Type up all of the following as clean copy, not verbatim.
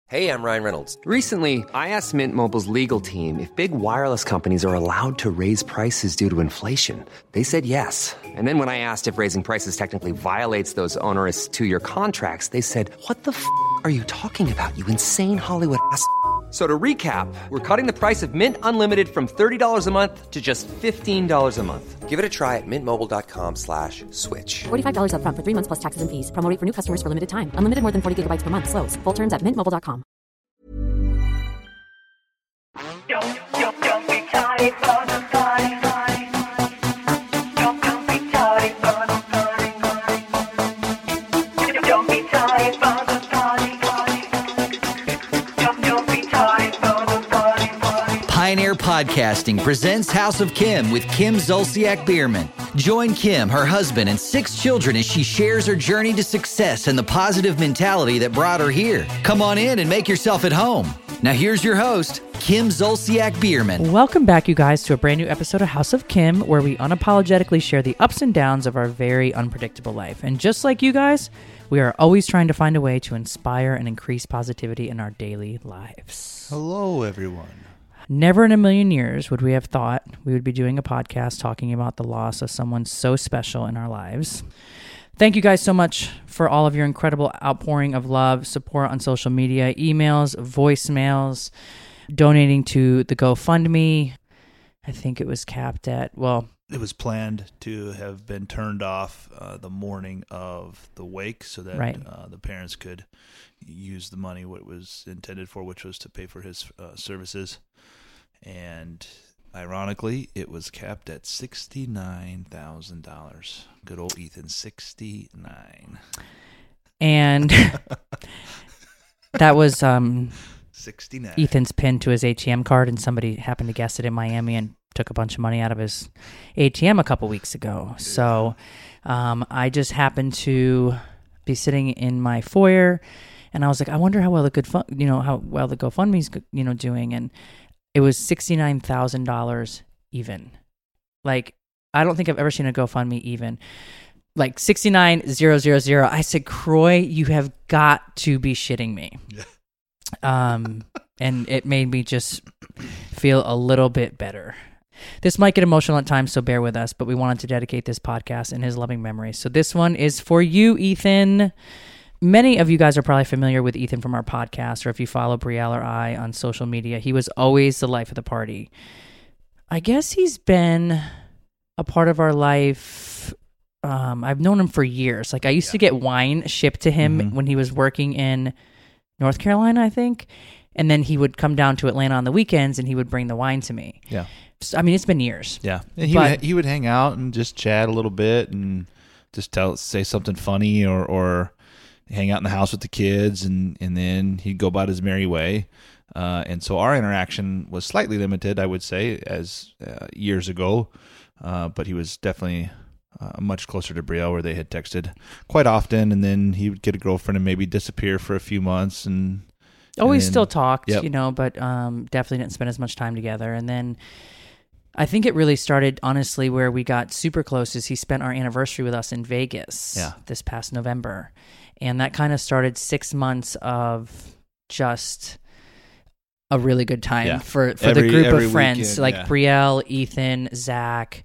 Hey, I'm Ryan Reynolds. Recently, I asked Mint Mobile's legal team if big wireless companies are allowed to raise prices due to inflation. They said yes. And then when I asked if raising prices technically violates those onerous two-year contracts, they said, "What the f*** are you talking about, you insane Hollywood ass?" So to recap, we're cutting the price of Mint Unlimited from $30 a month to just $15 a month. Give it a try at mintmobile.com/switch. $45 up front for 3 months plus taxes and fees. Promo rate for new customers for limited time. Unlimited more than 40 gigabytes per month. Slows full terms at mintmobile.com. Don't be tired for the party. Don't be tired for the party. Don't be tired for the party. Don't be tired for the party. Pioneer Podcasting presents House of Kim with Kim Zolciak Biermann. Join Kim, her husband, and 6 children as she shares her journey to success and the positive mentality that brought her here. Come on in and make yourself at home. Now here's your host, Kim Zolciak Biermann. Welcome back, you guys, to a brand new episode of House of Kim, where we unapologetically share the ups and downs of our very unpredictable life. And just like you guys, we are always trying to find a way to inspire and increase positivity in our daily lives. Hello, everyone. Never in a million years would we have thought we would be doing a podcast talking about the loss of someone so special in our lives. Thank you guys so much for all of your incredible outpouring of love, support on social media, emails, voicemails, donating to the GoFundMe. I think it was capped at, well... It was planned to have been turned off the morning of the wake so that the parents could use the money what it was intended for, which was to pay for his services. And ironically, it was capped at $69,000. Good old Ethan, 69. And that was 69. Ethan's pin to his ATM card, and somebody happened to guess it in Miami and took a bunch of money out of his ATM a couple weeks ago. So I just happened to be sitting in my foyer, and I was like, I wonder how well the GoFundMe's doing, and it was $69,000 even. Like, I don't think I've ever seen a GoFundMe even. Like 69,000. I said, Croy, you have got to be shitting me. Yeah. And it made me just feel a little bit better. This might get emotional at times, so bear with us, but we wanted to dedicate this podcast in his loving memory. So this one is for you, Ethan. Many of you guys are probably familiar with Ethan from our podcast, or if you follow Brielle or I on social media, he was always the life of the party. I guess he's been a part of our life. I've known him for years. Like, I used to get wine shipped to him when he was working in North Carolina, I think. And then he would come down to Atlanta on the weekends and he would bring the wine to me. Yeah. So, I mean, it's been years. Yeah. And he would hang out and just chat a little bit and just say something funny or hang out in the house with the kids, and then he'd go about his merry way. And so our interaction was slightly limited, I would say, as years ago. But he was definitely much closer to Brielle, where they had texted quite often, and then he would get a girlfriend and maybe disappear for a few months. And always still talked, yep. But definitely didn't spend as much time together. And then I think it really started, honestly, where we got super close is he spent our anniversary with us in Vegas this past November. And that kind of started 6 months of just a really good time for the group of friends, weekend, like Brielle, Ethan, Zach.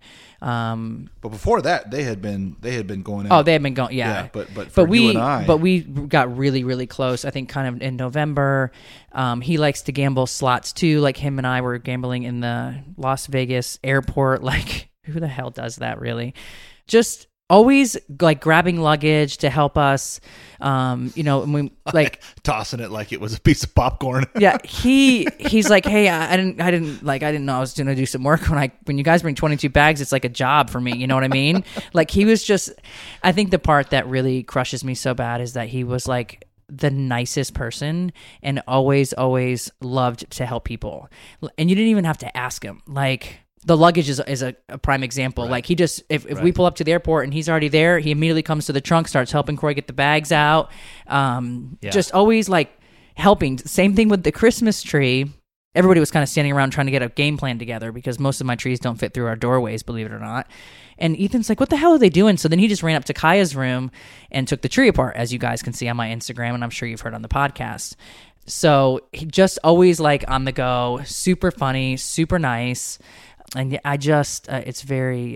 But before that, they had been going out. Oh, they had been going, yeah. But you and I, but we got really, really close. I think kind of in November. He likes to gamble slots too. Like, him and I were gambling in the Las Vegas airport. Like, who the hell does that, really? Just always like grabbing luggage to help us, and we like tossing it like it was a piece of popcorn. Yeah, he's like, hey, I didn't know I was gonna do some work when you guys bring 22 bags. It's like a job for me. You know what I mean? Like, he was just. I think the part that really crushes me so bad is that he was like the nicest person and always loved to help people, and you didn't even have to ask him. Like, the luggage is a prime example. Right. Like, he just, if we pull up to the airport and he's already there, he immediately comes to the trunk, starts helping Croy get the bags out. Just always like helping. Same thing with the Christmas tree. Everybody was kind of standing around trying to get a game plan together because most of my trees don't fit through our doorways, believe it or not. And Ethan's like, what the hell are they doing? So then he just ran up to Kaya's room and took the tree apart, as you guys can see on my Instagram, and I'm sure you've heard on the podcast. So he just always like on the go, super funny, super nice. And I just, it's very,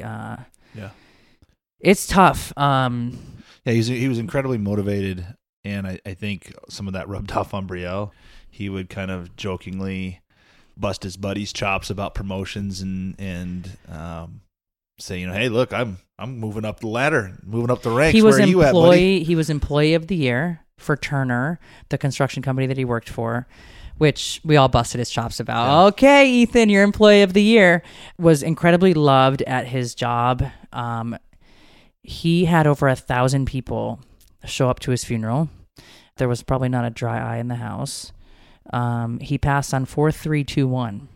it's tough. Yeah, he was incredibly motivated, and I think some of that rubbed off on Brielle. He would kind of jokingly bust his buddies' chops about promotions and say, hey, look, I'm moving up the ladder, moving up the ranks. Where are you at, buddy? He was Employee of the Year for Turner, the construction company that he worked for, which we all busted his chops about. Yeah. Okay, Ethan, you're Employee of the Year. Was incredibly loved at his job. He had over 1,000 people show up to his funeral. There was probably not a dry eye in the house. He passed on 4/3/21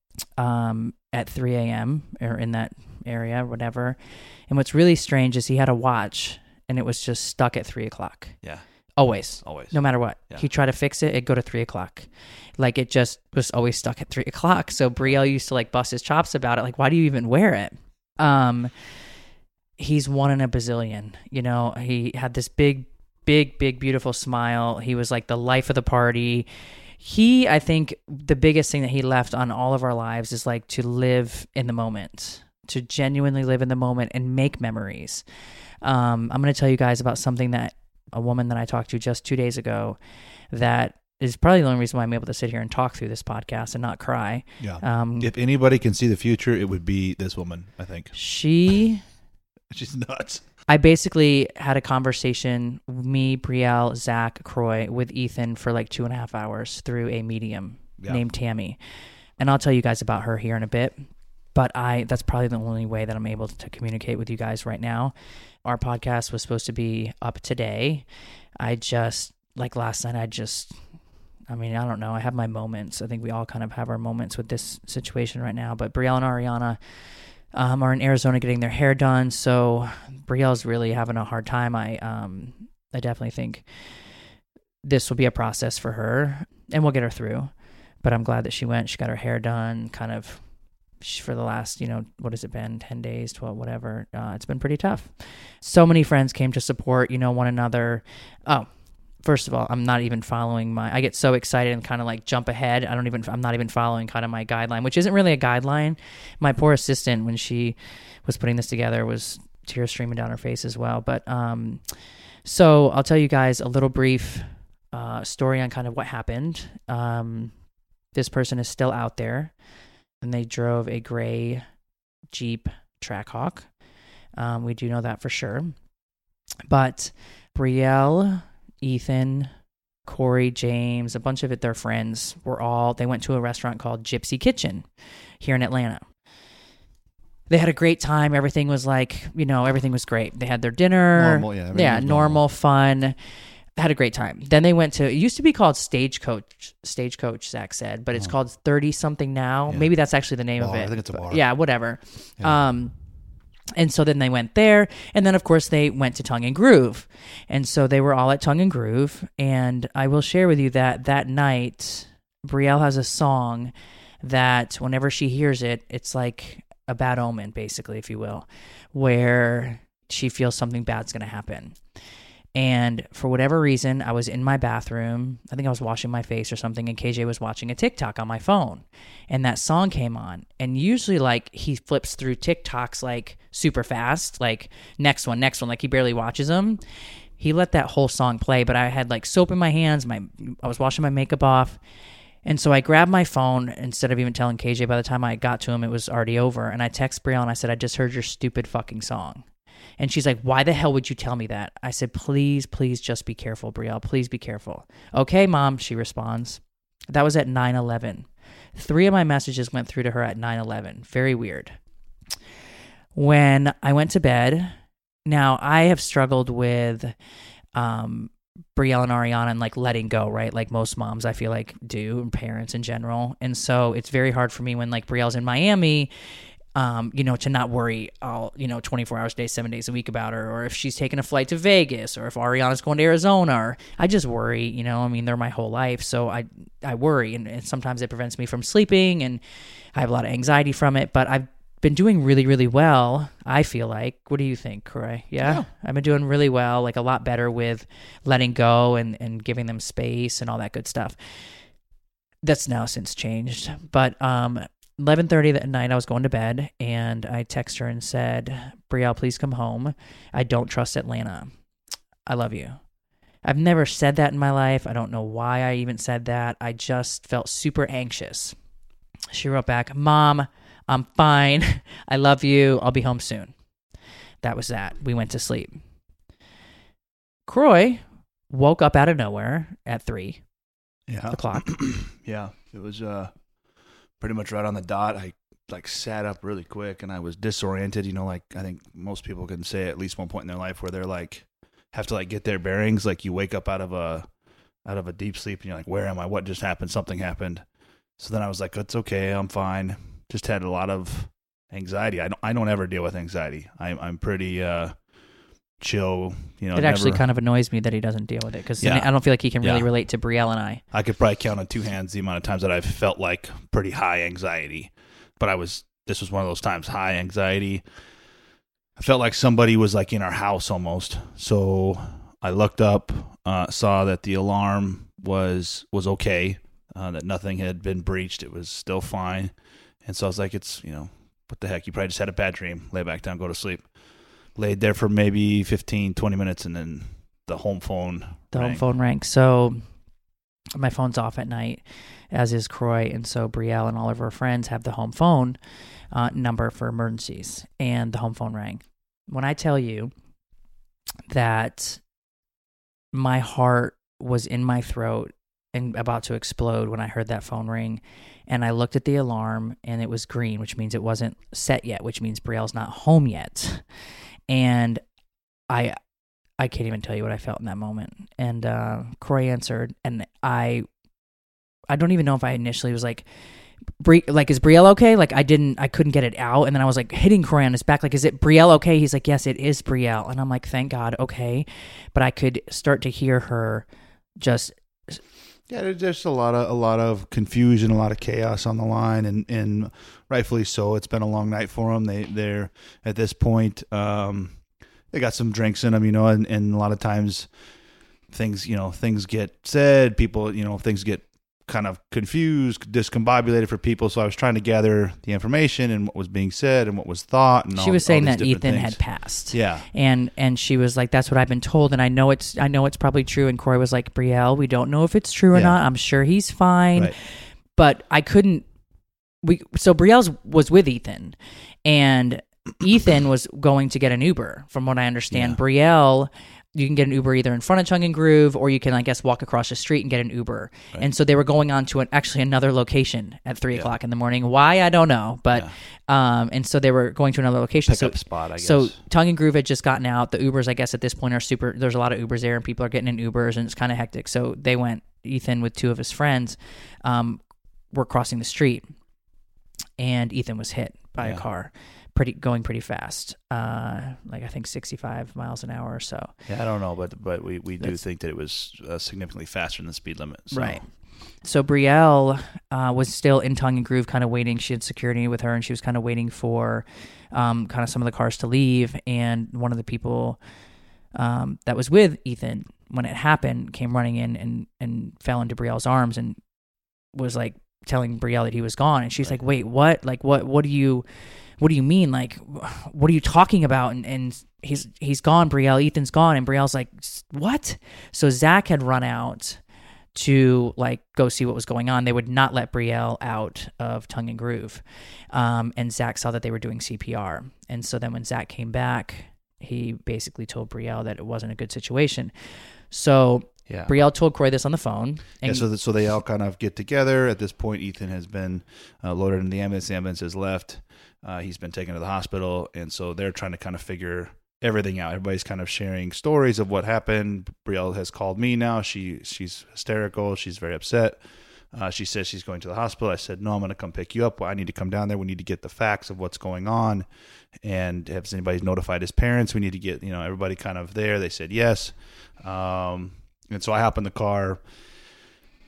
at 3 a.m. or in that area, whatever. And what's really strange is he had a watch, and it was just stuck at 3 o'clock. Yeah. Always. No matter what. Yeah. He tried to fix it, it'd go to 3 o'clock. Like, it just was always stuck at 3 o'clock. So Brielle used to like bust his chops about it. Like, why do you even wear it? He's one in a bazillion. He had this big, beautiful smile. He was like the life of the party. I think the biggest thing that he left on all of our lives is like to live in the moment, to genuinely live in the moment and make memories. I'm going to tell you guys about something that a woman that I talked to just 2 days ago that is probably the only reason why I'm able to sit here and talk through this podcast and not cry. Yeah. If anybody can see the future, it would be this woman, I think. She's nuts. I basically had a conversation, me, Brielle, Zach, Croy, with Ethan for like 2.5 hours through a medium named Tammy. And I'll tell you guys about her here in a bit. But that's probably the only way that I'm able to communicate with you guys right now. Our podcast was supposed to be up today. I just, like last night, I don't know. I have my moments. I think we all kind of have our moments with this situation right now. But Brielle and Ariana are in Arizona getting their hair done. So Brielle's really having a hard time. I definitely think this will be a process for her, and we'll get her through. But I'm glad that she went. She got her hair done kind of for the last, what has it been, 10 days, 12, whatever. It's been pretty tough. So many friends came to support, one another. Oh, first of all, I'm not even following I get so excited and kind of like jump ahead. I'm not even following kind of my guideline, which isn't really a guideline. My poor assistant, when she was putting this together, was tears streaming down her face as well. But, so I'll tell you guys a little brief, story on kind of what happened. This person is still out there, and they drove a gray Jeep Trackhawk. We do know that for sure. But Brielle, Ethan, Corey, James, a bunch of their friends they went to a restaurant called Gypsy Kitchen here in Atlanta. They had a great time. Everything was like, everything was great. They had their dinner. Normal, fun. Had a great time. Then they went to, it used to be called Stagecoach, Zach said, but it's called 30 something now. Yeah. Maybe that's actually the name of it. I think it's a bar. Yeah, whatever. Yeah. And so then they went there, and then of course they went to Tongue and Groove. And so they were all at Tongue and Groove, and I will share with you that night, Brielle has a song that whenever she hears it, it's like a bad omen, basically, if you will, where she feels something bad's going to happen. And for whatever reason, I was in my bathroom. I think I was washing my face or something, and KJ was watching a TikTok on my phone. And that song came on. And usually, like, he flips through TikToks, like, super fast. Like, next one. Like, he barely watches them. He let that whole song play, but I had, like, soap in my hands. I was washing my makeup off. And so I grabbed my phone, instead of even telling KJ. By the time I got to him, it was already over. And I text Brielle, and I said, I just heard your stupid fucking song. And she's like, why the hell would you tell me that? I said, please just be careful, Brielle. Please be careful. Okay, Mom, she responds. That was at 9:11. 3 of my messages went through to her at 9:11. Very weird. When I went to bed, now I have struggled with Brielle and Ariana and like letting go, right? Like most moms, I feel like do, and parents in general. And so it's very hard for me when like Brielle's in Miami, to not worry all, 24 hours a day, 7 days a week about her, or if she's taking a flight to Vegas, or if Ariana's going to Arizona, or I just worry, they're my whole life. So I worry, and sometimes it prevents me from sleeping, and I have a lot of anxiety from it, but I've been doing really, really well, I feel like. What do you think, Corey? Yeah? I've been doing really well, like a lot better with letting go and giving them space and all that good stuff. That's now since changed. But 11:30 that night, I was going to bed, and I texted her and said, Brielle, please come home. I don't trust Atlanta. I love you. I've never said that in my life. I don't know why I even said that. I just felt super anxious. She wrote back, Mom, I'm fine. I love you. I'll be home soon. That was that. We went to sleep. Croy woke up out of nowhere at 3 o'clock. Yeah, it was pretty much right on the dot. I sat up really quick and I was disoriented. Like I think most people can say at least one point in their life where they're like have to get their bearings. Like you wake up out of a deep sleep and you're like, where am I? What just happened? Something happened. So then I was like, it's okay. I'm fine. Just had a lot of anxiety. I don't ever deal with anxiety. I'm pretty chill. It actually kind of annoys me that he doesn't deal with it because I don't feel like he can really relate to Brielle and I. I could probably count on two hands the amount of times that I've felt like pretty high anxiety. But this was one of those times, high anxiety. I felt like somebody was in our house almost. So I looked up, saw that the alarm was okay, that nothing had been breached. It was still fine. And so I was like, it's, what the heck? You probably just had a bad dream. Lay back down, go to sleep. Laid there for maybe 15, 20 minutes, and then the home phone rang. So my phone's off at night, as is Croy. And so Brielle and all of her friends have the home phone number for emergencies. And the home phone rang. When I tell you that my heart was in my throat and about to explode when I heard that phone ring, and I looked at the alarm and it was green, which means it wasn't set yet, which means Brielle's not home yet. And I can't even tell you what I felt in that moment. And Corey answered, and I don't even know if I initially was like, is Brielle okay? I couldn't get it out. And then I was hitting Corey on his back, is it Brielle okay? He's like, yes, it is Brielle. And I'm like, thank God, okay. But I could start to hear her just. Yeah, there's just a lot of confusion, a lot of chaos on the line, and rightfully so. It's been a long night for them. They're at this point, they got some drinks in them, and a lot of times things get said, people, things get kind of confused, discombobulated for people. So I was trying to gather the information and what was being said and what was thought. And she was saying that Ethan had passed. Yeah, and she was like, "That's what I've been told, and I know it's probably true." And Corey was like, "Brielle, we don't know if it's true or not. I'm sure he's fine, right. But I couldn't." So Brielle was with Ethan, and Ethan was going to get an Uber. From what I understand, Yeah. Brielle. You can get an Uber either in front of Tongue and Groove, or you can, I guess, walk across the street and get an Uber. Right. And so they were going on to another location at 3 o'clock in the morning. Why, I don't know. But and so they were going to another location. Pickup spot, I guess. So Tongue and Groove had just gotten out. The Ubers, I guess, at this point are super. There's a lot of Ubers there, and people are getting in Ubers, and it's kind of hectic. So they went. Ethan with two of his friends were crossing the street, and Ethan was hit by a car. Going pretty fast, I think 65 miles an hour or so. Yeah, I don't know, but we do think that it was significantly faster than the speed limit. So. Right. So Brielle was still in Tongue and Groove, kind of waiting. She had security with her, and she was kind of waiting for kind of some of the cars to leave. And one of the people that was with Ethan when it happened came running in and fell into Brielle's arms and was telling Brielle that he was gone. And she's like, "Wait, what? What do you?" What do you mean? What are you talking about? And he's gone, Brielle. Ethan's gone. And Brielle's like, what? So Zach had run out to go see what was going on. They would not let Brielle out of Tongue and Groove. And Zach saw that they were doing CPR. And so then when Zach came back, he basically told Brielle that it wasn't a good situation. So Brielle told Croy this on the phone. And so they all kind of get together. At this point, Ethan has been loaded in the ambulance. The ambulance has left. He's been taken to the hospital, and so they're trying to kind of figure everything out. Everybody's kind of sharing stories of what happened. Brielle has called me now. She's hysterical. She's very upset. She says she's going to the hospital. I said, no, I'm going to come pick you up. Well, I need to come down there. We need to get the facts of what's going on, and has anybody notified his parents? We need to get everybody kind of there. They said yes, and so I hop in the car.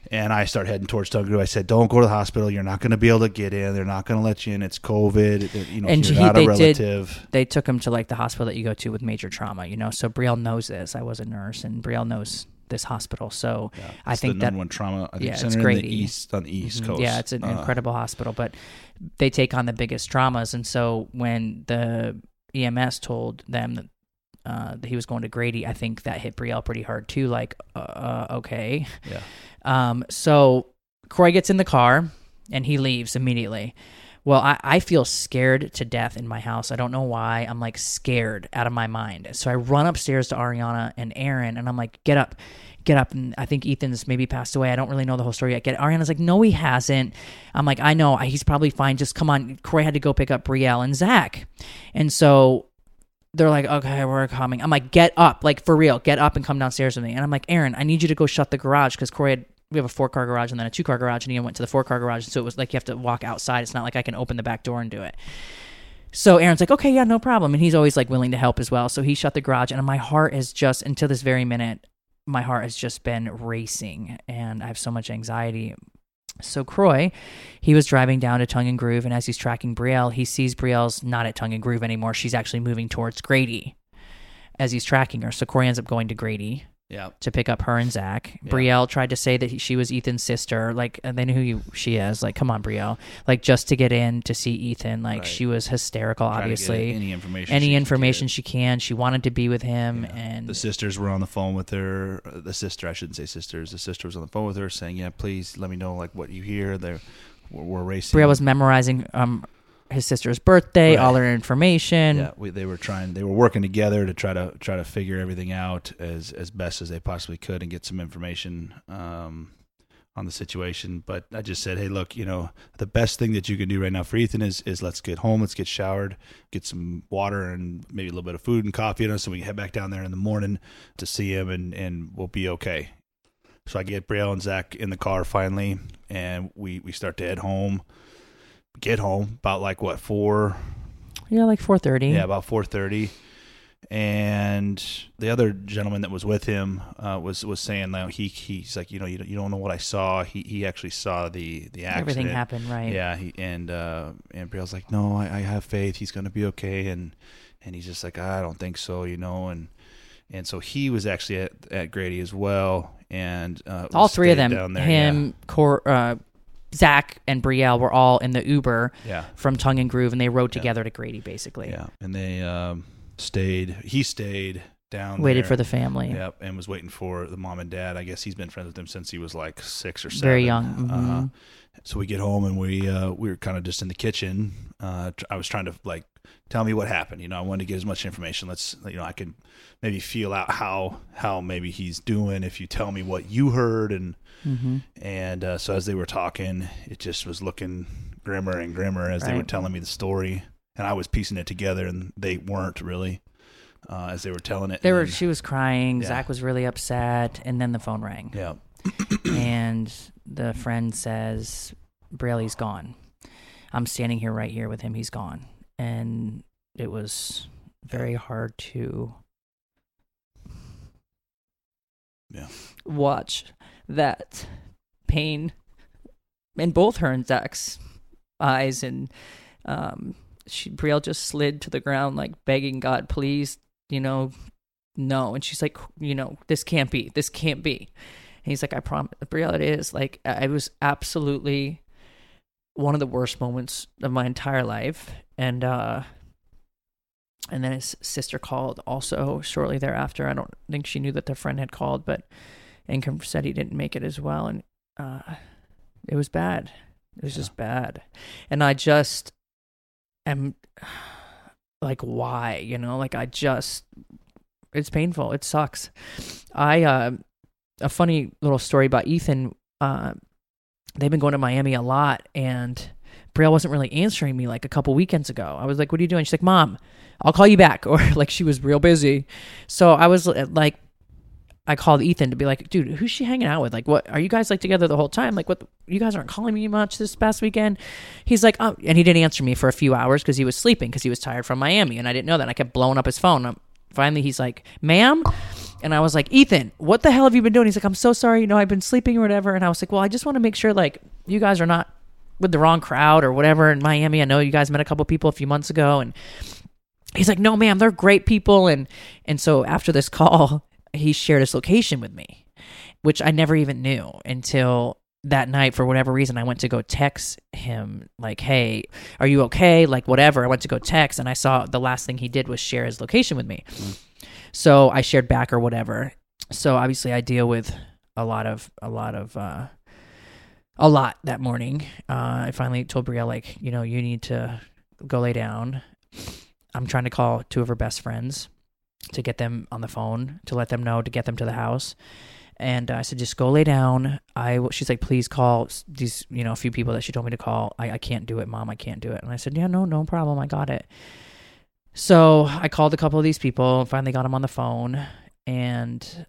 And I start heading towards Tongue Groove. I said, "Don't go to the hospital. You're not going to be able to get in. They're not going to let you in. It's COVID. You know, And you're not a they relative." They took him to like the hospital that you go to with major trauma, you know. So Brielle knows this. I was a nurse, and Brielle knows this hospital. So I It's think the that number one trauma. I think yeah, it's center great. in the east on the East Coast. Yeah, it's an incredible hospital, but they take on the biggest traumas. And so when the EMS told them that he was going to Grady, I think that hit Brielle pretty hard too. Like, okay. Yeah. So Croy gets in the car and he leaves immediately. Well, I feel scared to death in my house. I don't know why. I'm like scared out of my mind. So I run upstairs to Ariana and Aaron, and I'm like, get up. And I think Ethan's maybe passed away. I don't really know the whole story yet. Ariana's like, no, he hasn't. I'm like, I know. He's probably fine. Just come on. Croy had to go pick up Brielle and Zach. And so they're like, okay, we're coming. I'm like, get up. Like, for real. Get up and come downstairs with me. And I'm like, Aaron, I need you to go shut the garage because we have a 4-car garage and then a 2-car garage, and he went to the 4-car garage. So it was like you have to walk outside. It's not like I can open the back door and do it. So Aaron's like, okay, yeah, no problem. And he's always like willing to help as well. So he shut the garage, and my heart is just, until this very minute, my heart has just been racing, and I have so much anxiety. So Croy, he was driving down to Tongue and Groove, and as he's tracking Brielle, he sees Brielle's not at Tongue and Groove anymore. She's actually moving towards Grady as he's tracking her. So Croy ends up going to Grady. Yeah. To pick up her and Zach. Yeah. Brielle tried to say that she was Ethan's sister. Like, and they knew who she is. Like, come on, Brielle. Like, just to get in to see Ethan. Like, she was hysterical, obviously. Any information she can. She wanted to be with him. Yeah. And the sisters were on the phone with her. The sister, I shouldn't say sisters. The sister was on the phone with her saying, yeah, please let me know, like, what you hear. We're racing. Brielle was memorizing his sister's birthday, all her information. Yeah, they were working together to try to figure everything out as best as they possibly could and get some information on the situation. But I just said, hey, look, you know, the best thing that you can do right now for Ethan is let's get home, let's get showered, get some water and maybe a little bit of food and coffee in us, so we can head back down there in the morning to see him, and we'll be okay. So I get Brielle and Zach in the car finally, and we start to head home. Get home about like what, 4? Yeah, like 4:30. Yeah, about 4:30. And the other gentleman that was with him was saying that he's like, you know, you don't know what I saw. He actually saw the accident. Everything happened, right? Yeah. And Brielle's like, no, I have faith. He's going to be okay. And he's just like, I don't think so, you know. And so he was actually at Grady as well. And all three of them, down there, him, Zach and Brielle were all in the Uber from Tongue and Groove, and they rode together to Grady, basically. Yeah, and they he stayed down waited there. For the family. Yep, and was waiting for the mom and dad. I guess he's been friends with them since he was like 6 or 7. Very young. Mm-hmm. So we get home, and we were kind of just in the kitchen. I was trying to like tell me what happened. You know, I wanted to get as much information. I can maybe feel out how maybe he's doing if you tell me what you heard. And so as they were talking, it just was looking grimmer and grimmer as they were telling me the story, and I was piecing it together, and they weren't really as they were telling it. She was crying. Yeah. Zach was really upset, and then the phone rang. Yeah, and the friend says, "Brielle's gone. I'm standing here right here with him. He's gone." And it was very hard to watch that pain in both her and Zach's eyes, and Brielle just slid to the ground like begging God, please, you know, no. And she's like, you know, this can't be. And he's like, I promise, Brielle, it is. Like, I was absolutely one of the worst moments of my entire life. And then his sister called also shortly thereafter. I don't think she knew that their friend had called, but Ingham said he didn't make it as well. And it was bad. It was just bad. And I just am like, why? You know, like it's painful. It sucks. A funny little story about Ethan. They've been going to Miami a lot, and Brielle wasn't really answering me like a couple weekends ago. I was like, what are you doing? She's like, Mom, I'll call you back. Or like she was real busy. So I was like, I called Ethan to be like, dude, who's she hanging out with? Like, what, are you guys like together the whole time? Like, what, you guys aren't calling me much this past weekend? He's like, oh, and he didn't answer me for a few hours because he was sleeping because he was tired from Miami. And I didn't know that. I kept blowing up his phone. Finally, he's like, ma'am, And I was like, Ethan, what the hell have you been doing? He's like, I'm so sorry. I've been sleeping or whatever. And I was like, well, I just want to make sure like you guys are not with the wrong crowd or whatever in Miami. I know you guys met a couple people a few months ago. And he's like, no, ma'am, they're great people. And so after this call, he shared his location with me, which I never even knew until that night. For whatever reason, I went to go text him like, hey, are you okay? Like whatever. I went to go text and I saw the last thing he did was share his location with me. So I shared back or whatever. So obviously I deal with a lot that morning. I finally told Brielle, like, you need to go lay down. I'm trying to call 2 of her best friends to get them on the phone, to let them know, to get them to the house. And I said, just go lay down. She's like, please call these, a few people that she told me to call. I can't do it, Mom. I can't do it. And I said, yeah, no problem. I got it. So I called a couple of these people and finally got them on the phone. And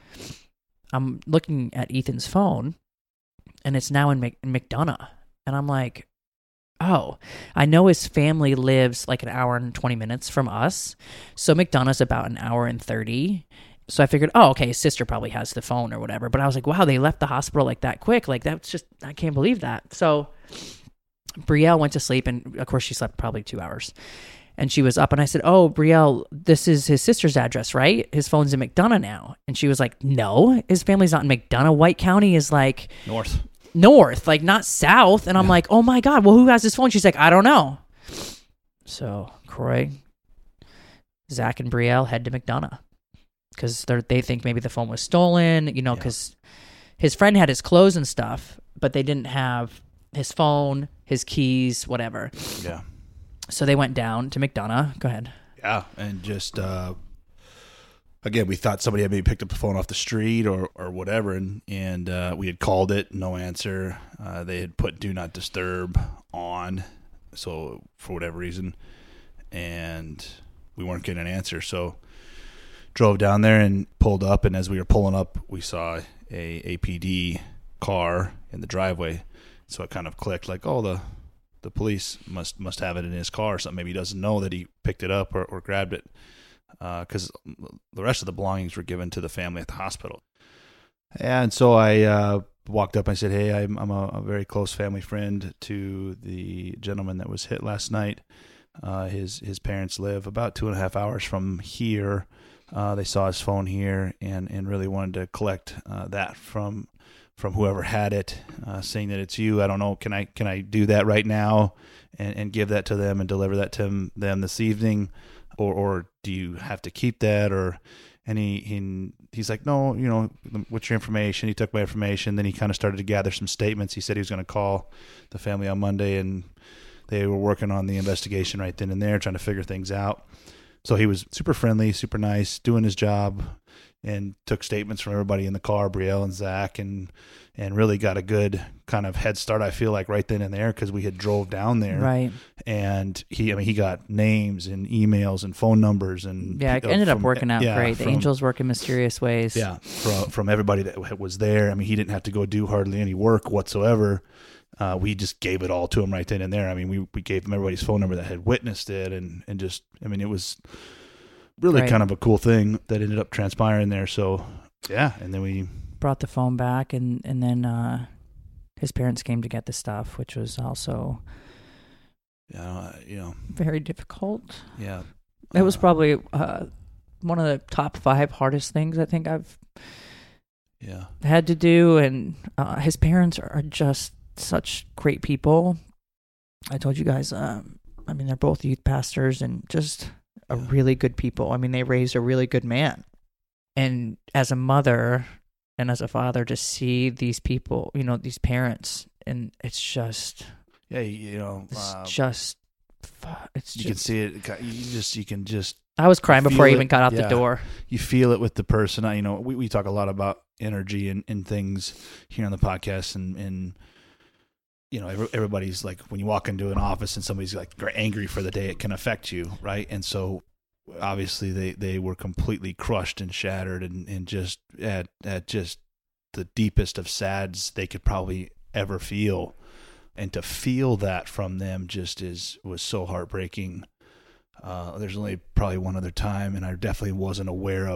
I'm looking at Ethan's phone and it's now in McDonough. And I'm like, oh, I know his family lives like an hour and 20 minutes from us. So McDonough's about an hour and 30. So I figured, oh, okay, his sister probably has the phone or whatever. But I was like, wow, they left the hospital like that quick. Like that's just, I can't believe that. So Brielle went to sleep and of course she slept probably 2 hours. And she was up and I said, oh, Brielle, this is his sister's address, right? His phone's in McDonough now. And she was like, no, his family's not in McDonough. White County is like north, like not south. And I'm like, oh my God, well, who has his phone? She's like, I don't know. So Croy, Zach, and Brielle head to McDonough because they think maybe the phone was stolen, because his friend had his clothes and stuff, but they didn't have his phone, his keys, whatever. Yeah. So they went down to McDonough. Go ahead. Yeah, and just again, we thought somebody had maybe picked up the phone off the street or whatever, and we had called it, no answer. They had put Do Not Disturb on, so for whatever reason, and we weren't getting an answer. So drove down there and pulled up, and as we were pulling up, we saw a APD car in the driveway. So it kind of clicked, like, oh, the police must have it in his car or something. Maybe he doesn't know that he picked it up or grabbed it, because the rest of the belongings were given to the family at the hospital. And so I walked up and I said, hey, I'm a very close family friend to the gentleman that was hit last night. His parents live about 2.5 hours from here. They saw his phone here and really wanted to collect that from whoever had it, saying that it's you. I don't know. Can I do that right now and give that to them and deliver that to them this evening, or do you have to keep that? And he's like, no, what's your information? He took my information. Then he kind of started to gather some statements. He said he was going to call the family on Monday, and they were working on the investigation right then and there, trying to figure things out. So he was super friendly, super nice, doing his job, and took statements from everybody in the car, Brielle and Zach, and really got a good kind of head start, I feel like, right then and there, because we had drove down there. Right. And he got names and emails and phone numbers. And yeah, it ended up working out great. The angels work in mysterious ways. Yeah, from everybody that was there. I mean, he didn't have to go do hardly any work whatsoever. We just gave it all to him right then and there. I mean, we gave him everybody's phone number that had witnessed it, and just, I mean, it was really kind of a cool thing that ended up transpiring there. So, yeah, and then we brought the phone back, and then his parents came to get the stuff, which was also very difficult. Yeah. It was probably one of the top 5 hardest things I think I've had to do, and his parents are just such great people. I told you guys, I mean, they're both youth pastors and just really good people. I mean, they raised a really good man. And as a mother and as a father, to see these people, these parents, and it's just, you can see it. You can just. I was crying before I even got out the door. You feel it with the person. We talk a lot about energy and things here on the podcast, and everybody's like, when you walk into an office and somebody's like angry for the day, it can affect you, right? And so obviously they were completely crushed and shattered and just at just the deepest of sads they could probably ever feel. And to feel that from them was so heartbreaking. There's only probably one other time, and I definitely wasn't aware of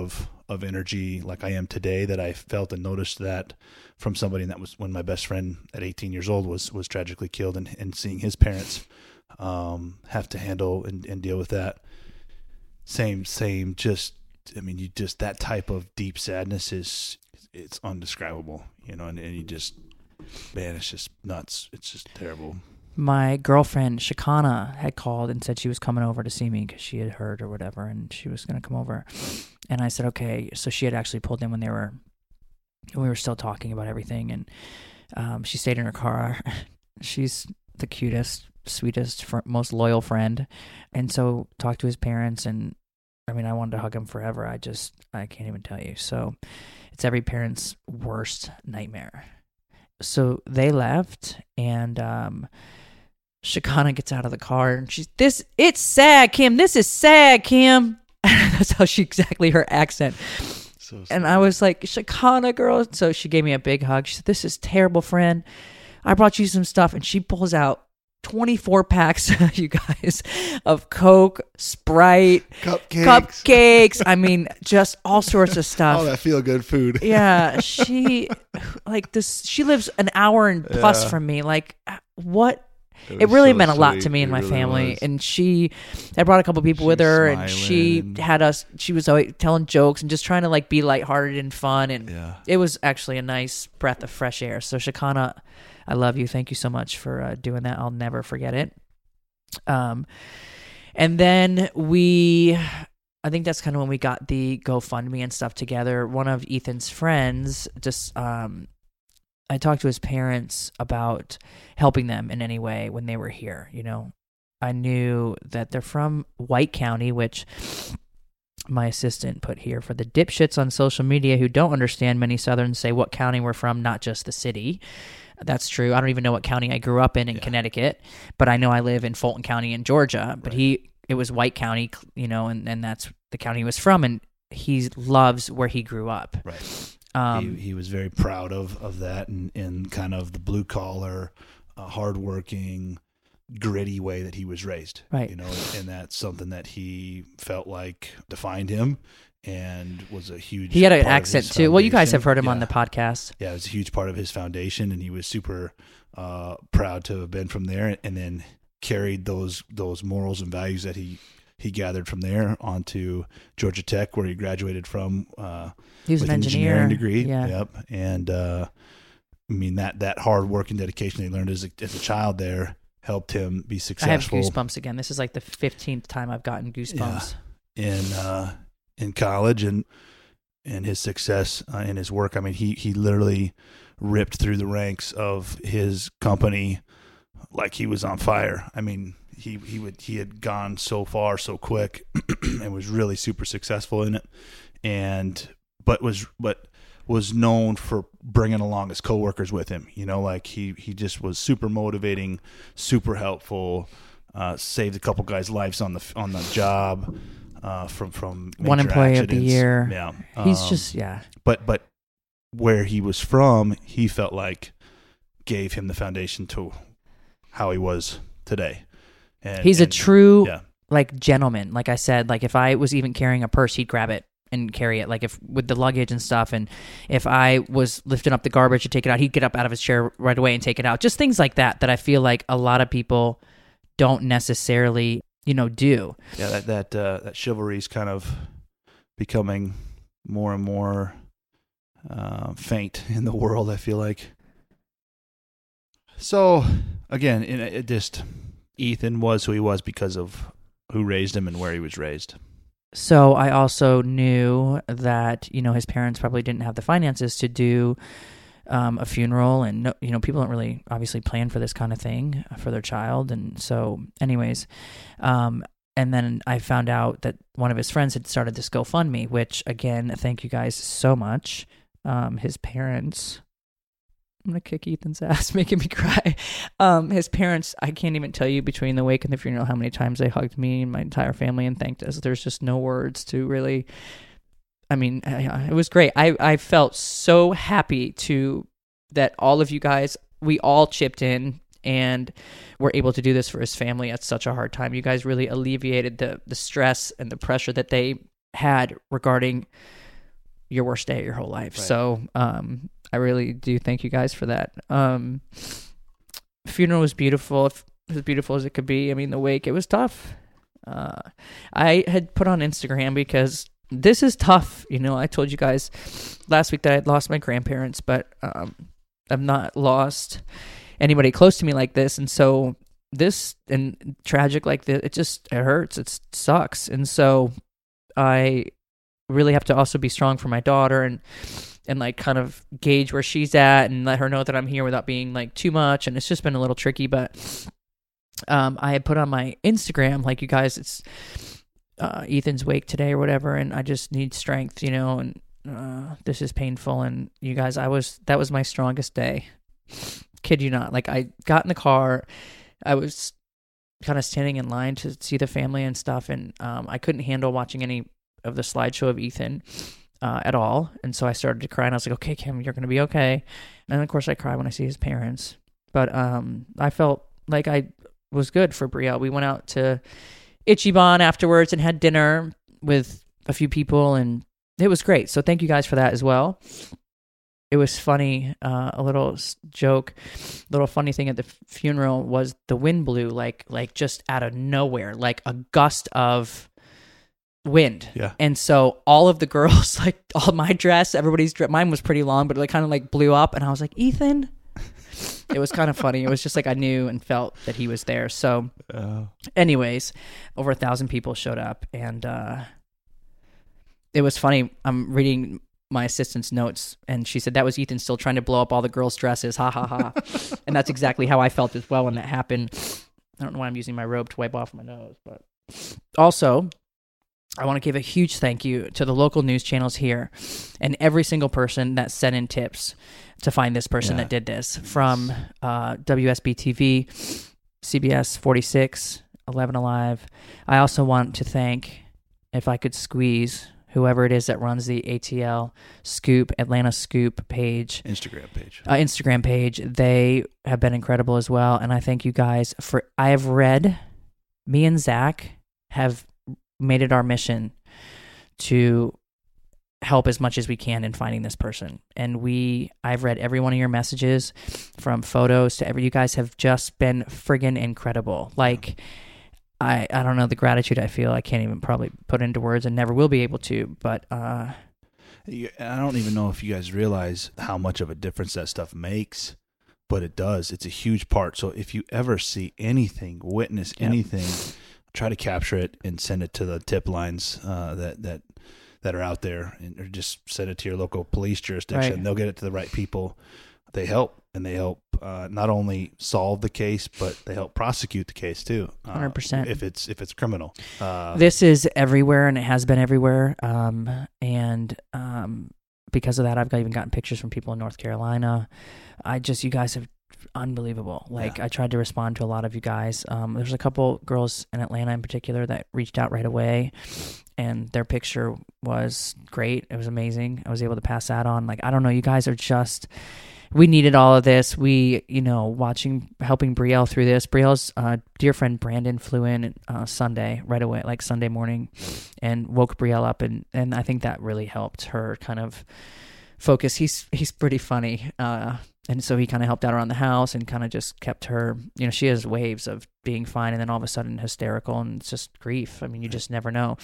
of energy like I am today that I felt and noticed that from somebody. And that was when my best friend at 18 years old was tragically killed, and seeing his parents have to handle and deal with that. Same. Just, I mean, you just, that type of deep sadness it's undescribable, and you just, man, it's just nuts. It's just terrible. My girlfriend, Shakana, had called and said she was coming over to see me because she had heard or whatever, and she was going to come over. And I said, okay. So she had actually pulled in when we were still talking about everything, and she stayed in her car. She's the cutest, sweetest, most loyal friend. And so talked to his parents, and I mean, I wanted to hug him forever. I can't even tell you. So it's every parent's worst nightmare. So they left, and Shakana gets out of the car, and it's sad, Kim. This is sad, Kim. That's how exactly her accent. So and I was like, Shakana, girl. So she gave me a big hug. She said, this is terrible, friend. I brought you some stuff. And she pulls out 24 packs, you guys, of Coke, Sprite, cupcakes. I mean, just all sorts of stuff. All that feel-good food. Yeah, she lives an hour and plus from me. Like, what? It really meant a lot to me and my family. And she had brought a couple people with her, and she had us. She was always telling jokes and just trying to like be lighthearted and fun. And it was actually a nice breath of fresh air. So Shakana, I love you. Thank you so much for doing that. I'll never forget it. And then I think that's kind of when we got the GoFundMe and stuff together. One of Ethan's friends I talked to his parents about helping them in any way when they were here. I knew that they're from White County, which my assistant put here for the dipshits on social media who don't understand. Many Southerns say what county we're from, not just the city. That's true. I don't even know what county I grew up in Connecticut, but I know I live in Fulton County in Georgia. But it was White County, and that's the county he was from, and he loves where he grew up. Right. He was very proud of that, and kind of the blue collar, hardworking, gritty way that he was raised. Right. And that's something that he felt like defined him, and was a huge. He had an accent too. Well, you guys have heard him on the podcast. Yeah, it was a huge part of his foundation, and he was super proud to have been from there, and then carried those morals and values that he gathered from there onto Georgia Tech, where he graduated from. He was with an engineering degree. Yeah. Yep. And I mean that hard work and dedication he learned as a child there helped him be successful. I have goosebumps again. This is like the 15th time I've gotten goosebumps. Yeah. In college and his success in his work. I mean, he literally ripped through the ranks of his company like he was on fire. I mean, he had gone so far so quick and was really super successful in it, but was known for bringing along his coworkers with him. Like he just was super motivating, super helpful. Saved a couple guys' lives on the job from one employee accidents. of the year. Yeah, he's just But where he was from, he felt like gave him the foundation to how he was today. He's a true gentleman. Like I said, like if I was even carrying a purse, he'd grab it and carry it. Like if with the luggage and stuff, and if I was lifting up the garbage to take it out, he'd get up out of his chair right away and take it out. Just things like that I feel like a lot of people don't necessarily, do. Yeah, that chivalry is kind of becoming more and more faint in the world, I feel like. So again, Ethan was who he was because of who raised him and where he was raised. So I also knew that, his parents probably didn't have the finances to do a funeral, and people don't really obviously plan for this kind of thing for their child. And so anyways, and then I found out that one of his friends had started this GoFundMe, which again, thank you guys so much. His parents, I'm going to kick Ethan's ass, making me cry. His parents, I can't even tell you between the wake and the funeral how many times they hugged me and my entire family and thanked us. There's just no words to really, it was great. I felt so happy that all of you guys, we all chipped in and were able to do this for his family at such a hard time. You guys really alleviated the stress and the pressure that they had regarding your worst day of your whole life. So I really do thank you guys for that. Funeral was beautiful, as beautiful as it could be. I mean, the wake, it was tough. I had put on Instagram because this is tough. You know, I told you guys last week that I had lost my grandparents, but I've not lost anybody close to me like this. And so this, and tragic like this, it hurts. It sucks. And so I really have to also be strong for my daughter and like kind of gauge where she's at and let her know that I'm here without being like too much. And it's just been a little tricky, but I had put on my Instagram, like, you guys, it's Ethan's wake today or whatever, and I just need strength, you know, and this is painful. And you guys, that was my strongest day. Kid you not. Like, I got in the car, I was kind of standing in line to see the family and stuff, and I couldn't handle watching any of the slideshow of Ethan at all. And so I started to cry, and I was like, okay, Kim, you're going to be okay. And of course I cry when I see his parents. But I felt like I was good for Brielle. We went out to Ichiban afterwards and had dinner with a few people, and it was great. So thank you guys for that as well. It was funny, a little joke, little funny thing at the funeral was the wind blew like just out of nowhere, like a gust of wind. Yeah. And so all of the girls, like all my dress, everybody's dress, mine was pretty long, but it kind of like blew up, and I was like, Ethan. It was kind of funny. It was just like I knew and felt that he was there. So anyways, over 1,000 people showed up, and it was funny. I'm reading my assistant's notes, and she said that was Ethan still trying to blow up all the girls' dresses. Ha ha ha. And that's exactly how I felt as well when that happened. I don't know why I'm using my robe to wipe off my nose, but also I want to give a huge thank you to the local news channels here and every single person that sent in tips to find this person that did this, from WSB TV, CBS 46, 11 Alive. I also want to thank, if I could squeeze, whoever it is that runs the ATL Scoop, Atlanta Scoop page. Instagram page. They have been incredible as well. And I thank you guys for, me and Zach have made it our mission to help as much as we can in finding this person. And I've read every one of your messages, from photos to you guys have just been friggin' incredible. Like, I don't know the gratitude I feel. I can't even probably put into words, and never will be able to, but I don't even know if you guys realize how much of a difference that stuff makes, but it does. It's a huge part. So if you ever see anything, witness anything, try to capture it and send it to the tip lines that are out there, or just send it to your local police jurisdiction. Right. They'll get it to the right people. They help, and they help not only solve the case, but they help prosecute the case too. 100%. If it's criminal. This is everywhere, and it has been everywhere. Because of that, I've even gotten pictures from people in North Carolina. You guys have unbelievable. Like, I tried to respond to a lot of you guys. There's a couple girls in Atlanta in particular that reached out right away, and their picture was great. It was amazing. I was able to pass that on. Like, I don't know, you guys are just, we needed all of this. Helping Brielle through this. Brielle's dear friend Brandon flew in Sunday right away, like Sunday morning, and woke Brielle up, and I think that really helped her kind of focus. He's pretty funny. And so he kind of helped out around the house and kind of just kept her, she has waves of being fine and then all of a sudden hysterical, and it's just grief. I mean, you just never know.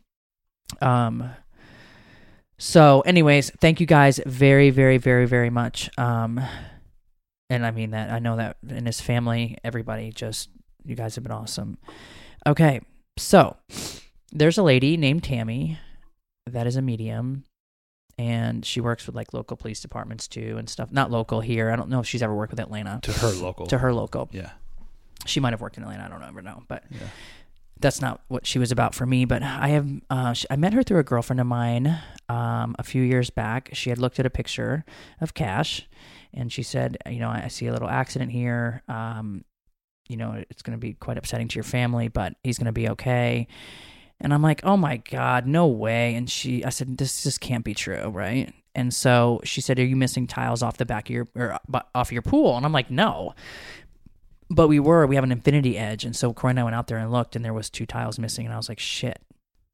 So anyways, thank you guys very, very, very, very much. And I mean that, I know that in his family, everybody you guys have been awesome. Okay. So there's a lady named Tammy that is a medium, and she works with like local police departments too and stuff. Not local here. I don't know if she's ever worked with Atlanta. To her local. Yeah. She might have worked in Atlanta. I don't ever know, but that's not what she was about for me. But I met her through a girlfriend of mine a few years back. She had looked at a picture of Cash, and she said, I see a little accident here. It's going to be quite upsetting to your family, but he's going to be okay. And I'm like, oh my God, no way. And I said, this just can't be true, right? And so she said, are you missing tiles off the back of off your pool? And I'm like, no. But we have an infinity edge. And so Corey and I went out there and looked, and there was 2 tiles missing. And I was like, shit.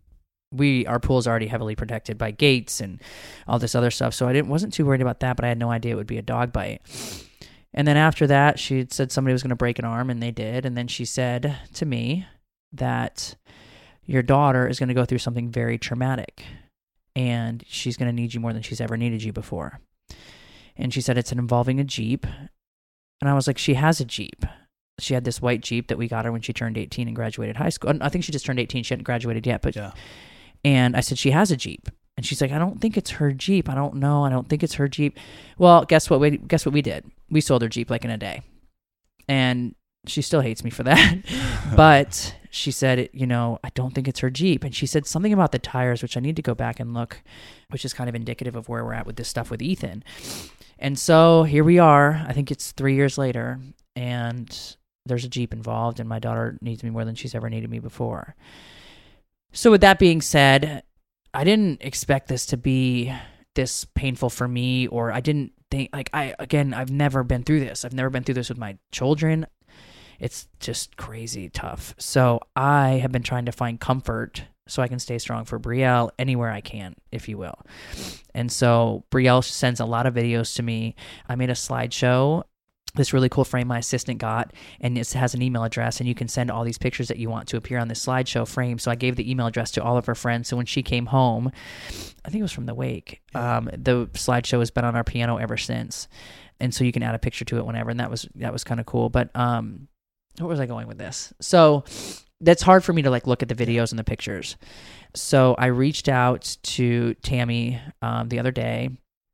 our pool's already heavily protected by gates and all this other stuff. So I wasn't too worried about that, but I had no idea it would be a dog bite. And then after that, she had said somebody was going to break an arm, and they did. And then she said to me that your daughter is going to go through something very traumatic, and she's going to need you more than she's ever needed you before. And she said it's involving a Jeep. And I was like, she has a Jeep. She had this white Jeep that we got her when she turned 18 and graduated high school. I think she just turned 18. She hadn't graduated yet. But Yeah. And I said, she has a Jeep. And she's like, I don't think it's her Jeep. I don't know. I don't think it's her Jeep. Well, guess what we did? We sold her Jeep like in a day. And she still hates me for that. But she said, I don't think it's her Jeep. And she said something about the tires, which I need to go back and look, which is kind of indicative of where we're at with this stuff with Ethan. And so here we are. I think it's 3 years later, and there's a Jeep involved, and my daughter needs me more than she's ever needed me before. So with that being said, I didn't expect this to be this painful for me, or I didn't think, I've never been through this. I've never been through this with my children. It's just crazy tough. So I have been trying to find comfort so I can stay strong for Brielle anywhere I can, if you will. And so Brielle sends a lot of videos to me. I made a slideshow, this really cool frame my assistant got, and it has an email address, and you can send all these pictures that you want to appear on this slideshow frame. So I gave the email address to all of her friends. So when she came home, I think it was from the wake, the slideshow has been on our piano ever since. And so you can add a picture to it whenever, and that was kind of cool. But where was I going with this? So that's hard for me to look at the videos and the pictures. So I reached out to Tammy the other day.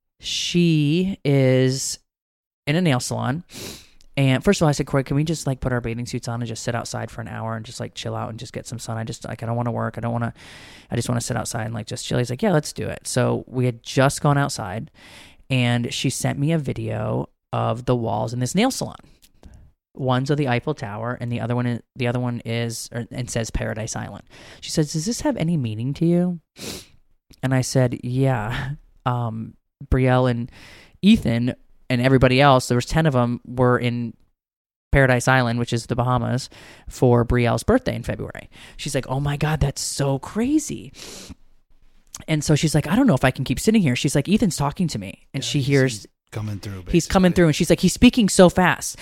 She is in a nail salon. And first of all, I said, Corey, can we just put our bathing suits on and just sit outside for an hour and just chill out and just get some sun? I don't want to work. I just want to sit outside and just chill. He's like, yeah, let's do it. So we had just gone outside, and she sent me a video of the walls in this nail salon. One's of the Eiffel Tower, and the other one is and says Paradise Island. She says, does this have any meaning to you? And I said, yeah. Brielle and Ethan and everybody else, there was 10 of them, were in Paradise Island, which is the Bahamas, for Brielle's birthday in February. She's like, oh my God, that's so crazy. And so she's like, I don't know if I can keep sitting here. She's like, Ethan's talking to me. And she hears... coming through. Basically. He's coming through, and she's like, he's speaking so fast.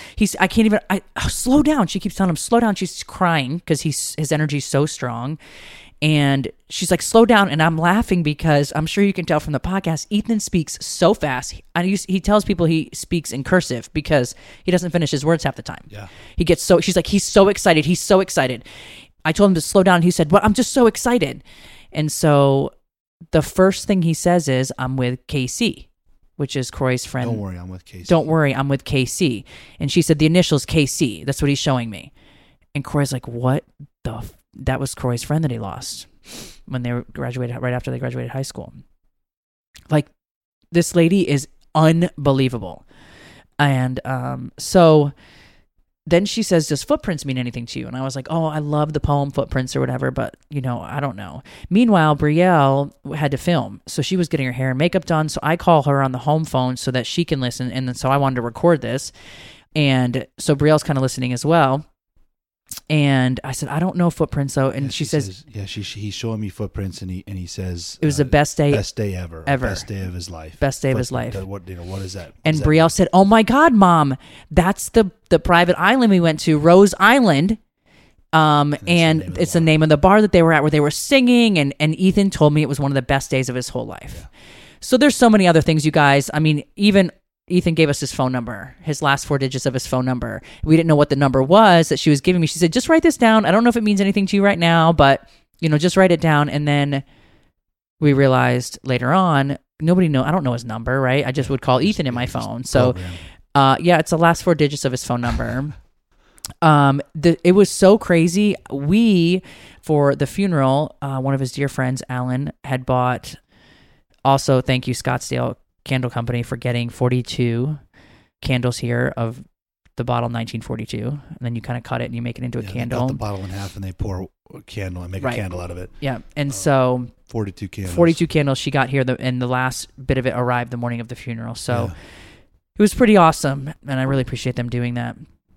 Slow down. She keeps telling him, slow down. She's crying because his energy's so strong. And she's like, slow down. And I'm laughing because I'm sure you can tell from the podcast, Ethan speaks so fast. He tells people he speaks in cursive because he doesn't finish his words half the time. Yeah. She's like, he's so excited. He's so excited. I told him to slow down. He said, well, I'm just so excited. And so the first thing he says is, I'm with KC, which is Corey's friend. Don't worry, I'm with KC. Don't worry, I'm with KC. And she said, the initials KC. That's what he's showing me. And Corey's like, what the... That was Corey's friend that he lost when they graduated, right after they graduated high school. This lady is unbelievable. And so then she says, does footprints mean anything to you? And I was like, oh, I love the poem Footprints or whatever, but, I don't know. Meanwhile, Brielle had to film. So she was getting her hair and makeup done. So I call her on the home phone so that she can listen. And then so I wanted to record this. And so Brielle's kind of listening as well. And I said, I don't know footprints though. And she says, he's showing me footprints, and he says it was the best day ever, best day of his life, best day of his life. What is that? And Brielle said, oh my God, Mom, that's the private island we went to, Rose Island. And it's the name of the bar that they were at, where they were singing. And Ethan told me it was one of the best days of his whole life. Yeah. So there's so many other things, you guys. I mean, even Ethan gave us his phone number, his last 4 digits of his phone number. We didn't know what the number was that she was giving me. She said, just write this down. I don't know if it means anything to you right now, but, just write it down. And then we realized later on, I don't know his number, right? I just would call Ethan in my phone. So, it's the last 4 digits of his phone number. It was so crazy. We, for the funeral, one of his dear friends, Alan, had bought, also, thank you, Scottsdale Candle Company, for getting 42 candles here of the bottle 1942, and then you kind of cut it and you make it into a candle. They cut the bottle in half and they pour a candle and make a candle out of it. Yeah, and so 42 candles. 42 candles she got here, and the last bit of it arrived the morning of the funeral. So it was pretty awesome, and I really appreciate them doing that.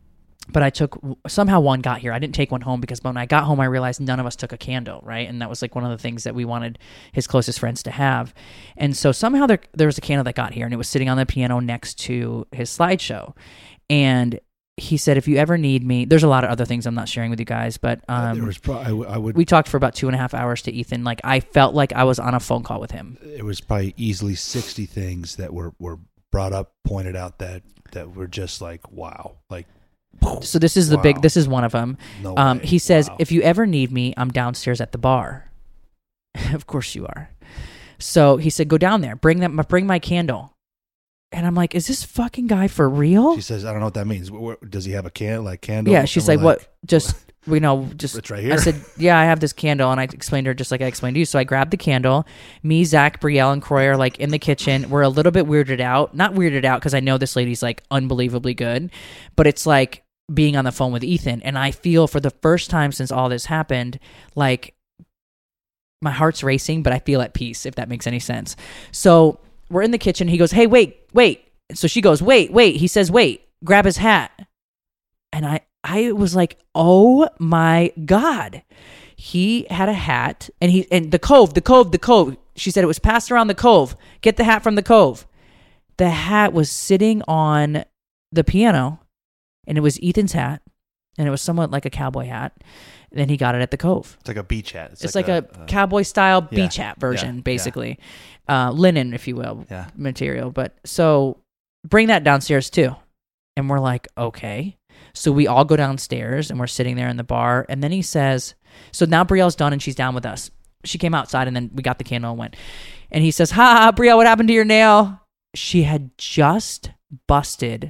But somehow one got here. I didn't take one home because when I got home, I realized none of us took a candle, right? And that was like one of the things that we wanted his closest friends to have. And so somehow there was a candle that got here, and it was sitting on the piano next to his slideshow. And he said, if you ever need me, there's a lot of other things I'm not sharing with you guys, but there was we talked for about 2.5 hours to Ethan. Like, I felt like I was on a phone call with him. It was probably easily 60 things that were brought up, pointed out that were just like, wow. Like, so this is this is one of them. No way. He says, Wow. if you ever need me, I'm downstairs at the bar. Of course you are. So he said, go down there, bring my candle. And I'm like, is this fucking guy for real? She says, I don't know what that means. Does he have a candle? Yeah, she's And like, we're what? Just, just. It's right here. I said, yeah, I have this candle, and I explained to her just like I explained to you. So I grabbed the candle. Me, Zach, Brielle, and Croy are like in the kitchen. We're a little bit weirded out. Not weirded out because I know this lady's like unbelievably good, but it's like being on the phone with Ethan. And I feel for the first time since all this happened, like my heart's racing, but I feel at peace, if that makes any sense. So we're in the kitchen. He goes, hey, wait. So she goes, wait. He says, wait, grab his hat. And I was like, oh my God. He had a hat and the cove. She said it was passed around the cove. Get the hat from the cove. The hat was sitting on the piano, and it was Ethan's hat, and it was somewhat like a cowboy hat. And then he got it at the cove. It's like a beach hat. It's like a cowboy style yeah, beach hat version, yeah, basically. Linen, if you will, Yeah. material. But so bring that downstairs too. And we're like, okay. So we all go downstairs and we're sitting there in the bar. And then he says, so now Brielle's done and she's down with us. She came outside and then we got the candle and went. And he says, ha, Brielle, what happened to your nail? She had just busted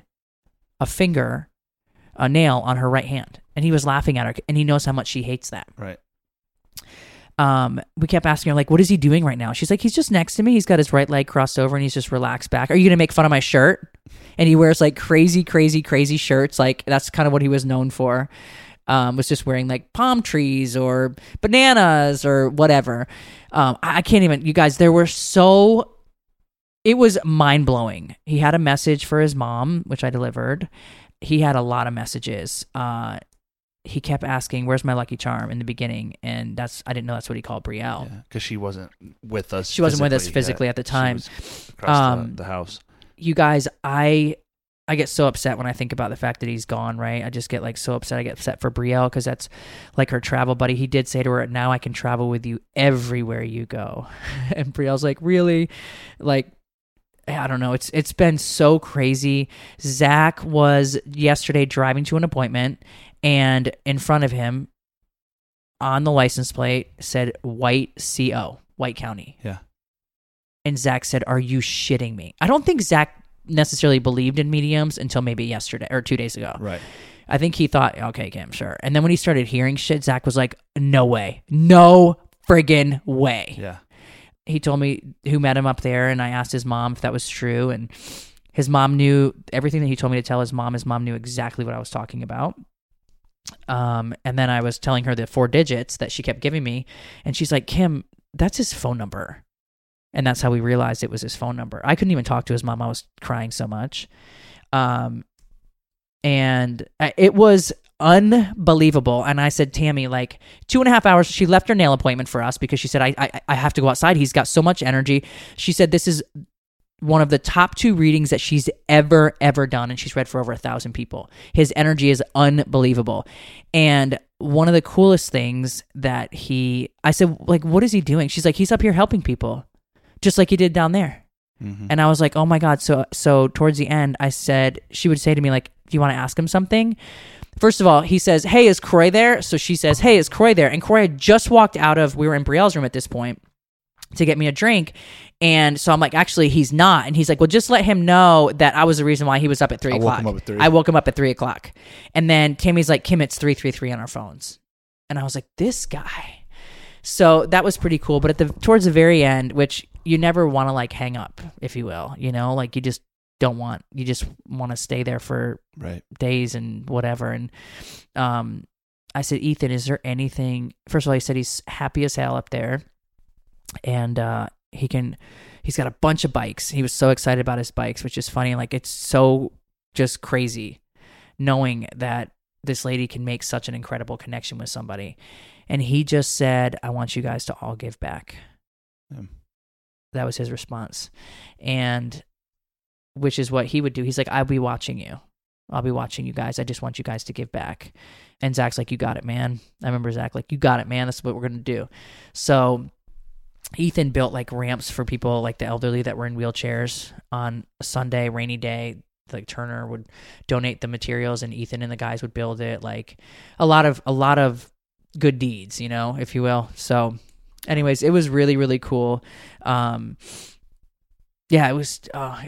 a nail on her right hand. And he was laughing at her, and he knows how much she hates that. Right. We kept asking her, like, what is he doing right now? She's like, he's just next to me. He's got his right leg crossed over, and he's just relaxed back. Are you going to make fun of my shirt? And he wears, like, crazy shirts. Like, that's kind of what he was known for. Was just wearing, like, palm trees or bananas or whatever. I can't even, you guys, it was mind-blowing. He had a message for his mom, which I delivered. He had a lot of messages. He kept asking, where's my Lucky Charm in the beginning? And I didn't know that's what he called Brielle. Yeah, because she wasn't with us. She wasn't with us physically at the time. She was across the house. You guys, I get so upset when I think about the fact that he's gone, right? I just get like so upset. I get upset for Brielle because that's like her travel buddy. He did say to her, now I can travel with you everywhere you go. And Brielle's like, really? Like, I don't know. It's been so crazy. Zach was yesterday driving to an appointment, and in front of him on the license plate said White CO, White County. Yeah. And Zach said, are you shitting me? I don't think Zach necessarily believed in mediums until maybe yesterday or 2 days ago. Right. I think he thought, okay, Kim, sure. And then when he started hearing shit, Zach was like, no way. No friggin' way. Yeah. He told me who met him up there, and I asked his mom if that was true, and his mom knew everything that he told me to tell his mom. His mom knew exactly what I was talking about. And then I was telling her the 4 digits that she kept giving me, and she's like, Kim, that's his phone number. And that's how we realized it was his phone number. I couldn't even talk to his mom. I was crying so much. And it was unbelievable. And I said, Tammy, like 2.5 hours, she left her nail appointment for us because she said, I have to go outside. He's got so much energy. She said, this is one of the top 2 readings that she's ever done. And she's read for over 1,000 people. His energy is unbelievable. And one of the coolest things that I said, like, what is he doing? She's like, he's up here helping people just like he did down there. Mm-hmm. And I was like, oh my God. So towards the end, I said, she would say to me, like, do you want to ask him something? First of all, he says, hey, is Croy there? So she says, hey, is Croy there? And Croy had just walked we were in Brielle's room at this point to get me a drink. And so I'm like, actually, he's not. And he's like, well, just let him know that I was the reason why he was up at 3 o'clock. I woke him up at 3 o'clock. And then Tammy's like, Kim, it's 333 on our phones. And I was like, this guy. So that was pretty cool. But towards the very end, which you never want to like hang up, if you will, like you just want to stay there for days and whatever. And I said, Ethan, is there anything? First of all, he said he's happy as hell up there, and he's got a bunch of bikes. He was so excited about his bikes, which is funny. Like, it's so just crazy knowing that this lady can make such an incredible connection with somebody. And he just said, I want you guys to all give back. That was his response. And which is what he would do. He's like, I'll be watching you. I'll be watching you guys. I just want you guys to give back. And Zach's like, you got it, man. I remember Zach like, you got it, man. That's what we're going to do. So Ethan built like ramps for people like the elderly that were in wheelchairs on a Sunday, rainy day. Like Turner would donate the materials and Ethan and the guys would build it. Like a lot of good deeds, you know, if you will. So anyways, it was really, really cool. Yeah, it was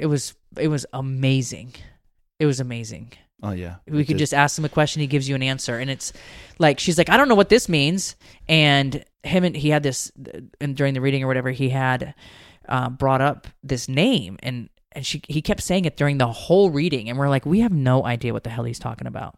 amazing. It was amazing. Oh yeah. We could just ask him a question, he gives you an answer, and it's like she's like, I don't know what this means, and he had this, and during the reading or whatever, he had brought up this name, and he kept saying it during the whole reading, and we're like, we have no idea what the hell he's talking about.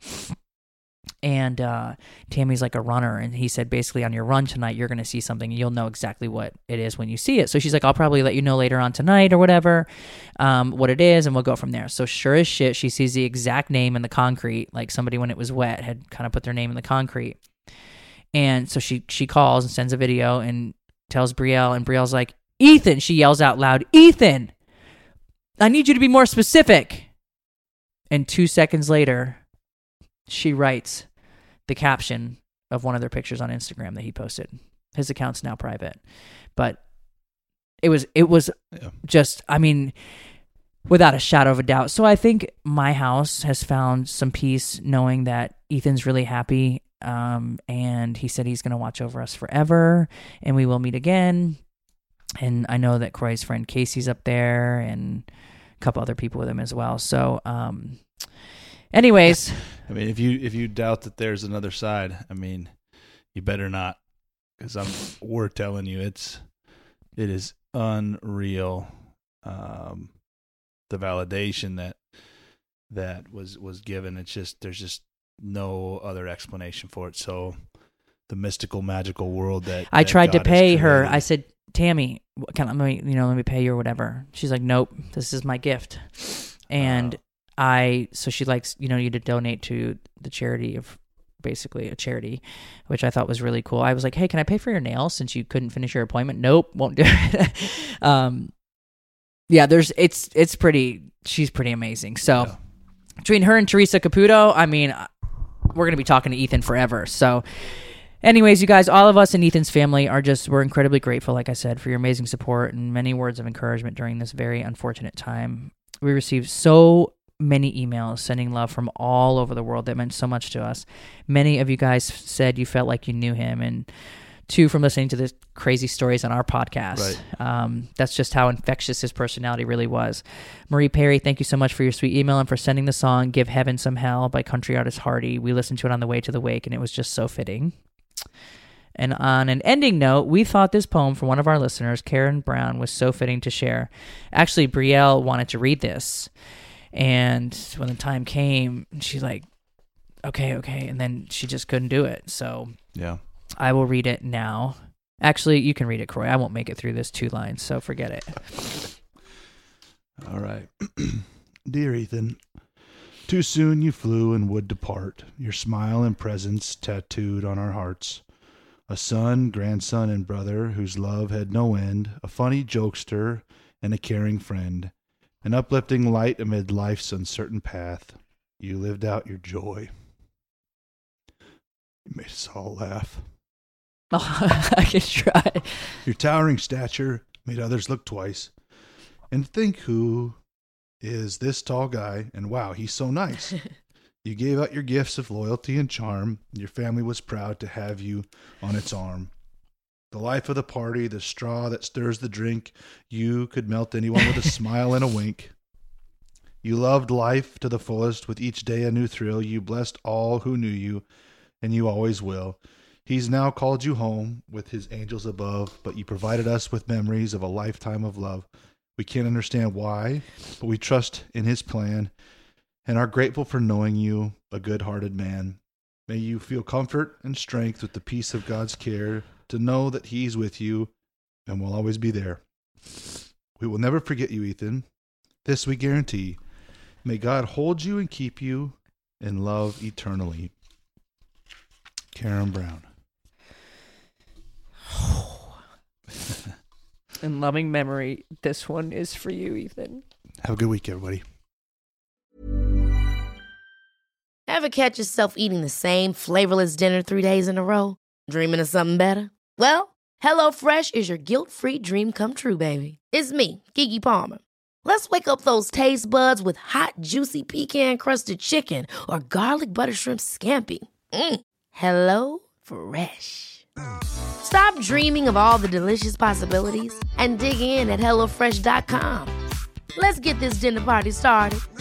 And Tammy's like a runner, and he said basically on your run tonight you're going to see something and you'll know exactly what it is when you see it. So she's like, I'll probably let you know later on tonight or whatever what it is, and we'll go from there. So sure as shit, she sees the exact name in the concrete, like somebody when it was wet had kind of put their name in the concrete. And so she calls and sends a video and tells Brielle, and Brielle's like, Ethan, she yells out loud, Ethan, I need you to be more specific. And 2 seconds later, she writes the caption of one of their pictures on Instagram that he posted. His account's now private, but it was just, I mean, without a shadow of a doubt. So I think my house has found some peace knowing that Ethan's really happy. And he said he's going to watch over us forever and we will meet again. And I know that Croy's friend Casey's up there and a couple other people with him as well. So, anyways, I mean, if you doubt that there's another side, I mean, you better not, because we're telling you, it is unreal. The validation that was given, it's just, there's just no other explanation for it. So the mystical, magical world that I tried God to pay has her. created. I said, Tammy, let me pay you or whatever. She's like, nope, this is my gift. And so she likes, you to donate to the charity of basically a charity, which I thought was really cool. I was like, hey, can I pay for your nails since you couldn't finish your appointment? Nope, won't do it. Yeah, she's pretty amazing. So between her and Teresa Caputo, I mean, we're going to be talking to Ethan forever. So anyways, you guys, all of us in Ethan's family we're incredibly grateful, like I said, for your amazing support and many words of encouragement during this very unfortunate time. We received so many emails sending love from all over the world that meant so much to us. Many of you guys said you felt like you knew him, and 2 from listening to the crazy stories on our podcast. Right. That's just how infectious his personality really was. Marie Perry, thank you so much for your sweet email and for sending the song Give Heaven Some Hell by country artist Hardy. We listened to it on the way to the wake, and it was just so fitting. And on an ending note, we thought this poem from one of our listeners, Karen Brown, was so fitting to share. Actually, Brielle wanted to read this. And when the time came, she's like, okay. And then she just couldn't do it. So yeah, I will read it now. Actually, you can read it, Croy. I won't make it through this 2 lines, so forget it. All right. Dear Ethan, too soon you flew and would depart, your smile and presence tattooed on our hearts. A son, grandson, and brother whose love had no end, a funny jokester and a caring friend, an uplifting light amid life's uncertain path. You lived out your joy. You made us all laugh. Oh, I can try. Your towering stature made others look twice and think, who is this tall guy? And wow, he's so nice. You gave out your gifts of loyalty and charm. Your family was proud to have you on its arm. The life of the party, the straw that stirs the drink. You could melt anyone with a smile and a wink. You loved life to the fullest, with each day a new thrill. You blessed all who knew you, and you always will. He's now called you home with his angels above, but you provided us with memories of a lifetime of love. We can't understand why, but we trust in his plan and are grateful for knowing you, a good-hearted man. May you feel comfort and strength with the peace of God's care, to know that he's with you and will always be there. We will never forget you, Ethan. This we guarantee. May God hold you and keep you in love eternally. Karen Brown. In loving memory, this one is for you, Ethan. Have a good week, everybody. Ever catch yourself eating the same flavorless dinner 3 days in a row? Dreaming of something better? Well, HelloFresh is your guilt-free dream come true, baby. It's me, Keke Palmer. Let's wake up those taste buds with hot, juicy pecan-crusted chicken or garlic butter shrimp scampi. Hello Fresh. Stop dreaming of all the delicious possibilities and dig in at HelloFresh.com. Let's get this dinner party started.